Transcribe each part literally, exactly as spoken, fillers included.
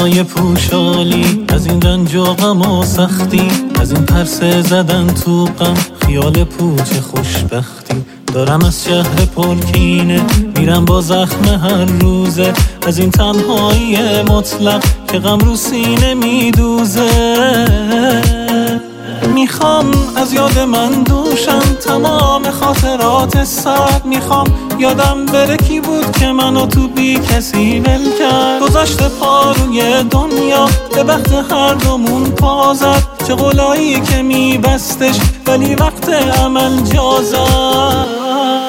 دردای پوشالی، از این رنج و غم و سختی، از این پرسه زدن تو غم، خیال پوچ خوشبختی. دارم از شهر پرکینه میرم با زخم هر روزه، از این تنهایی مطلق که غم رو سینه میدوزه. میخوام از یاد من دوشم تمام خاطرات سرد، میخوام یادم بره کی بود که منو تو بی کسی ول کرد. گذاشته پا روی دنیا به بخت هر دومون پا زد، چه قولایی که میبستش ولی وقت عمل جا زد.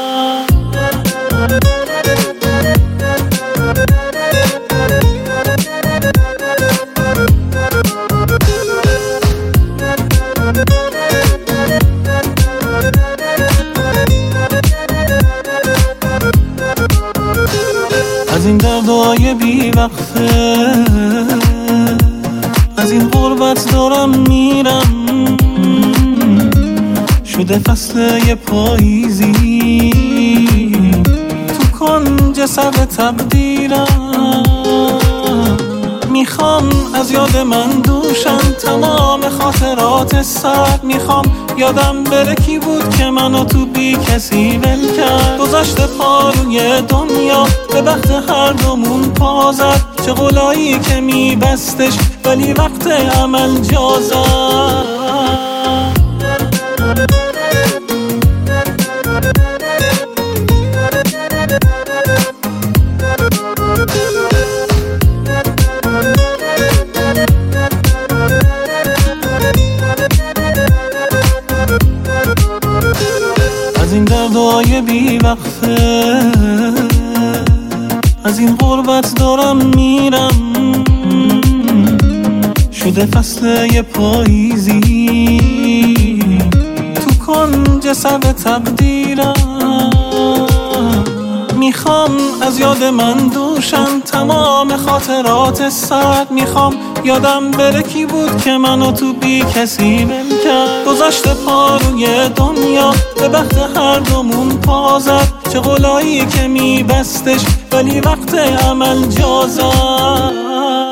از این دردای بی وقته، از این غربت دارم میرم، شده فصل یه پاییزی تو کنج سر تقدیرم. میخوام از یاد من دوشم تمام خاطرات سرد، میخوام یادم بره کی بود که منو تو بی کسی ول کرد. گذاشته پا روی دنیا به بخت هر دومون پا زد، چه قولایی که میبستش ولی وقت عمل جا زد. از این دردای بی وقته، از این غربت دارم میرم، شده فصل یه پاییزی تو کنج سر تقدیرم. میخوام از یاد من دوشم تمام خاطرات سرد، میخوام یادم بره کی بود که منو تو بی کسی ول کرد. گذاشته پا روی دنیا به بخت هر دومون پا زد، چه قولایی که میبستش ولی وقت عمل جا زد.